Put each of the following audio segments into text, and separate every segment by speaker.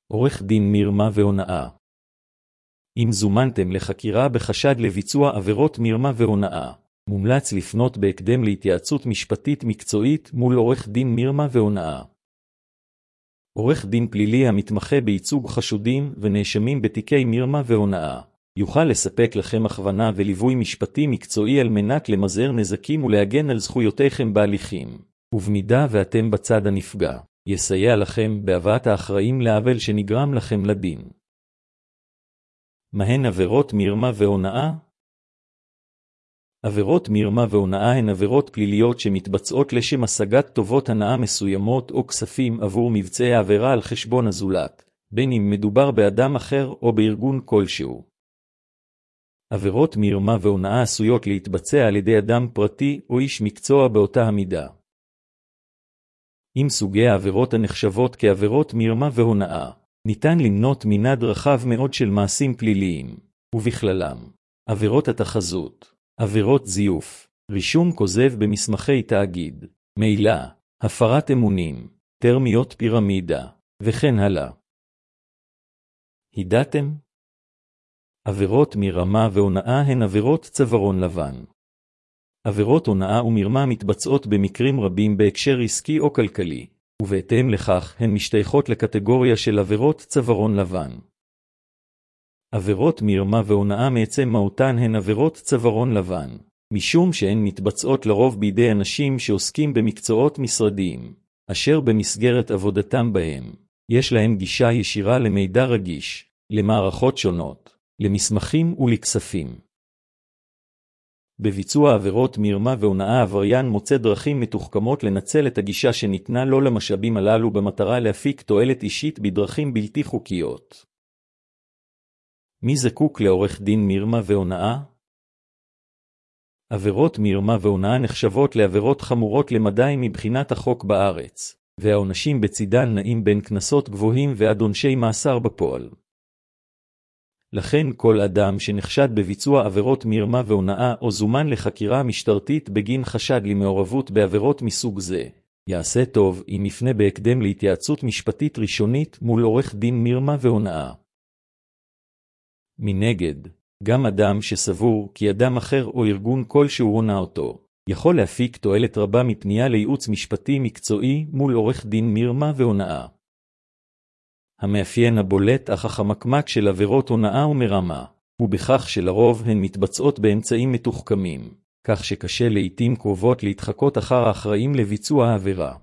Speaker 1: עורך דין מרמה והונאה. אם זומנתם לחקירה בחשד לביצוע עבירות מרמה והונאה, מומלץ לפנות בהקדם להתייעצות משפטית מקצועית מול עורך דין מרמה והונאה. עורך דין פלילי המתמחה בייצוג חשודים ונאשמים בתיקי מרמה והונאה, יוכל לספק לכם הכוונה וליווי משפטי מקצועי על מנת למזער נזקים ולהגן על זכויותיכם בהליכים, ובמידה ואתם בצד הנפגע, יסייע לכם בהבאת האחראים לעוול שנגרם לכם לדין. מהן עבירות מרמה והונאה? עבירות מרמה והונאה הן עבירות פליליות שמתבצעות לשם השגת טובות הנאה מסוימות או כספים עבור מבצעי העבירה על חשבון הזולת, בין אם מדובר באדם אחר או בארגון כלשהו. עבירות מרמה והונאה עשויות להתבצע על ידי אדם פרטי או איש מקצוע באותה המידה. עם סוגי העבירות הנחשבות כעבירות מרמה והונאה, ניתן למנות מנעד רחב מאוד של מעשים פליליים, ובכללם עבירות התחזות, עבירות זיוף, רישום כוזב במסמכי תאגיד, מעילה, הפרת אמונים, תרמיות פירמידה, וכן הלאה. ידעתם? עבירות מרמה והונאה הן עבירות צווארון לבן. עבירות הונאה ומרמה מתבצעות במקרים רבים בהקשר עסקי או כלכלי, ובהתאם לכך הן משתייכות לקטגוריה של עבירות צווארון לבן. עבירות מרמה והונאה מעצם מהותן הן עבירות צווארון לבן, משום שהן מתבצעות לרוב בידי אנשים שעוסקים במקצועות משרדיים, אשר במסגרת עבודתם בהם, יש להם גישה ישירה למידע רגיש, למערכות שונות, למסמכים ולכספים. בביצוע עבירות מרמה והונאה העבריין מוצא דרכים מתוחכמות לנצל את הגישה שניתנה לו למשאבים הללו במטרה להפיק תועלת אישית בדרכים בלתי חוקיות. מי זקוק לעורך דין מרמה והונאה? עבירות מרמה והונאה נחשבות לעבירות חמורות למדי מבחינת החוק בארץ, והעונשים בצידן נעים בין קנסות גבוהים ועד עונשי מאסר בפועל. לכן כל אדם שנחשד בביצוע עבירות מרמה והונאה או זומן לחקירה משטרתית בגין חשד למעורבות בעבירות מסוג זה, יעשה טוב אם יפנה בהקדם להתייעצות משפטית ראשונית מול עורך דין מרמה והונאה. מנגד, גם אדם שסבור כי אדם אחר או ארגון כלשהו הונה אותו, יכול להפיק תועלת רבה מפנייה לייעוץ משפטי מקצועי מול עורך דין מרמה והונאה. המאפיין הבולט אך החמקמק של עבירות הונאה ומרמה, הוא בכך שלרוב הן מתבצעות באמצעים מתוחכמים, כך שקשה לעתים קרובות להתחקות אחר האחראים לביצוע העבירה.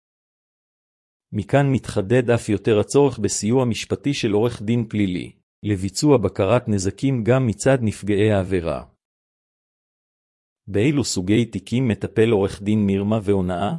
Speaker 1: מכאן מתחדד אף יותר הצורך בסיוע משפטי של עורך דין פלילי, לביצוע בקרת נזקים גם מצד נפגעי העבירה. באילו סוגי תיקים מטפל עורך דין מרמה והונאה?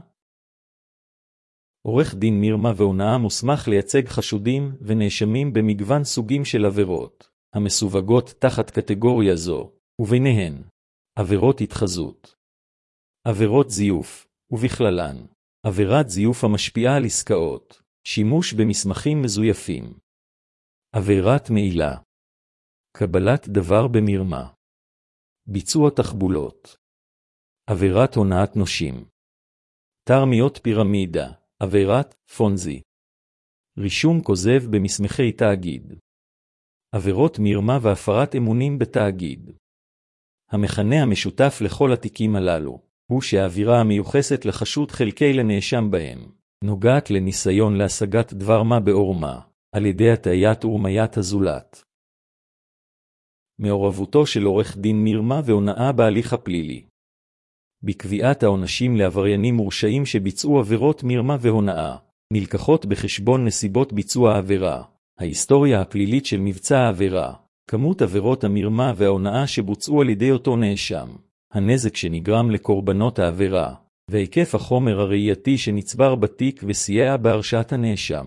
Speaker 1: עורך דין מרמה והונאה מוסמך לייצג חשודים ונאשמים במגוון סוגים של עבירות, המסווגות תחת קטגוריה זו, וביניהן עבירות התחזות, עבירות זיוף, ובכללן עבירת זיוף המשפיעה על עסקאות, שימוש במסמכים מזויפים, עבירת מעילה, קבלת דבר במרמה, ביצוע תחבולות, עבירת הונאת נושים, תרמיות פירמידה, עבירת פונזי, רישום כוזב במסמכי תאגיד, עבירות מרמה והפרת אמונים בתאגיד. המכנה המשותף לכל התיקים הללו, הוא שהעבירה המיוחסת לחשוד חלקי לנאשם בהם, נוגעת לניסיון להשגת דבר מה בעורמה, על ידי הטעיית ורמיית הזולת. מעורבותו של עורך דין מרמה והונאה בהליך הפלילי. בקביעת העונשים לעבריינים מורשעים שביצעו עבירות מרמה והונאה, נלקחות בחשבון נסיבות ביצוע העבירה, ההיסטוריה הפלילית של מבצע העבירה, כמות עבירות המרמה וההונאה שבוצעו על ידי אותו נאשם, הנזק שנגרם לקורבנות העבירה, והיקף החומר הראייתי שנצבר בתיק וסייע בהרשעת הנאשם.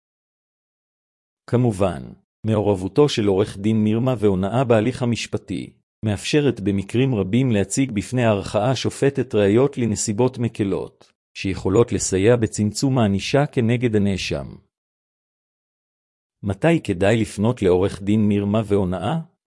Speaker 1: כמובן, מעורבותו של עורך דין מרמה והונאה בהליך המשפטי, מאפשרת במקרים רבים להציג בפני הערכאה שופטת ראיות לנסיבות מקלות, שיכולות לסייע בצמצום הענישה כנגד הנאשם. מתי כדאי לפנות לעורך דין מרמה והונאה?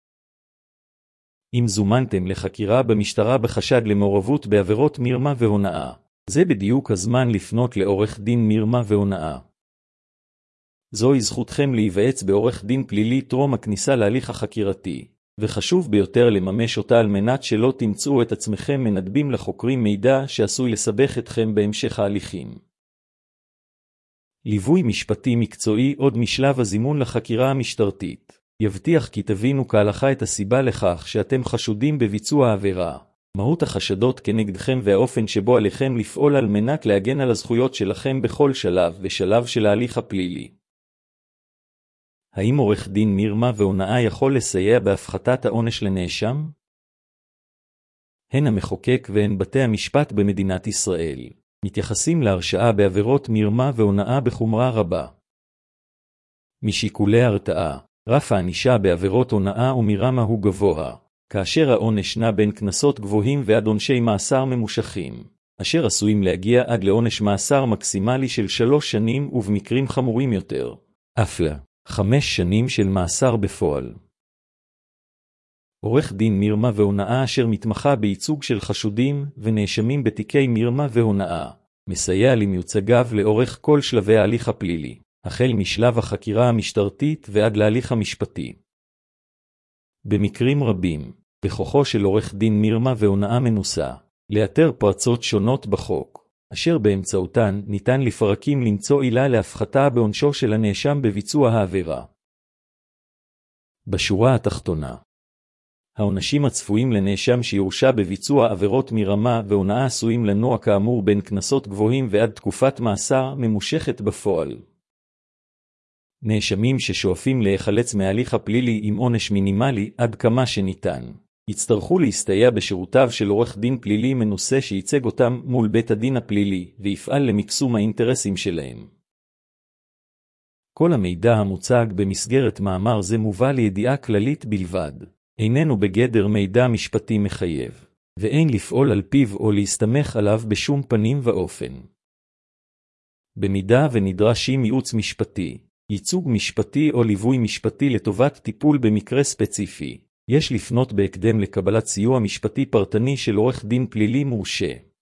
Speaker 1: אם זומנתם לחקירה במשטרה בחשד למעורבות בעבירות מרמה והונאה, זה בדיוק הזמן לפנות לעורך דין מרמה והונאה. זוהי זכותכם להיוועץ בעורך דין פלילי טרום הכניסה להליך החקירתי, וחשוב ביותר לממש אותה על מנת שלא תמצאו את עצמכם מנדבים לחוקרים מידע שעשוי לסבך אתכם בהמשך ההליכים. ליווי משפטי מקצועי עוד משלב הזימון לחקירה המשטרתית. יבטיח כי תבינו כהלכה את הסיבה לכך שאתם חשודים בביצוע העבירה, מהות החשדות כנגדכם והאופן שבו עליכם לפעול על מנת להגן על הזכויות שלכם בכל שלב ושלב של ההליך הפלילי. האם עורך דין מרמה והונאה יכול לסייע בהפחתת העונש לנאשם? הן המחוקק והן בתי המשפט במדינת ישראל מתייחסים להרשעה בעבירות מרמה והונאה בחומרה רבה. משיקולי הרתעה, רף הענישה בעבירות הונאה ומרמה הוא גבוה, כאשר העונש נע בין קנסות גבוהים ועד עונשי מאסר ממושכים, אשר עשויים להגיע עד לעונש מאסר מקסימלי של 3 שנים ובמקרים חמורים יותר, אף 5 שנים של מאסר בפועל. עורך דין מרמה והונאה אשר מתמחה בייצוג של חשודים ונאשמים בתיקי מרמה והונאה, מסייע למיוצגיו לאורך כל שלבי ההליך הפלילי, החל משלב החקירה המשטרתית ועד להליך המשפטי. במקרים רבים, בכוחו של עורך דין מרמה והונאה מנוסה, לאתר פרצות שונות בחוק, אשר באמצעותן ניתן לפרקים למצוא עילה להפחתה בעונשו של הנאשם בביצוע העבירה. בשורה התחתונה, העונשים הצפויים לנאשם שיורשע בביצוע עבירות מרמה והונאה עשויים לנוע כאמור בין קנסות גבוהים ועד תקופת מאסר ממושכת בפועל. נאשמים ששואפים להיחלץ מההליך הפלילי עם עונש מינימלי עד כמה שניתן, יצטרכו להסתייע בשירותיו של עורך דין פלילי מנוסה שייצג אותם מול בית הדין הפלילי ויפעל למקסום האינטרסים שלהם. כל המידע המוצג במסגרת מאמר זה מובא לידיעה כללית בלבד, איננו בגדר מידע משפטי מחייב, ואין לפעול על פיו או להסתמך עליו בשום פנים ואופן. במידה ונדרשים ייעוץ משפטי, ייצוג משפטי או ליווי משפטי לטובת טיפול במקרה ספציפי, יש לפנות בהקדם לקבלת סיוע משפטי פרטני של עורך דין פלילי מורשה.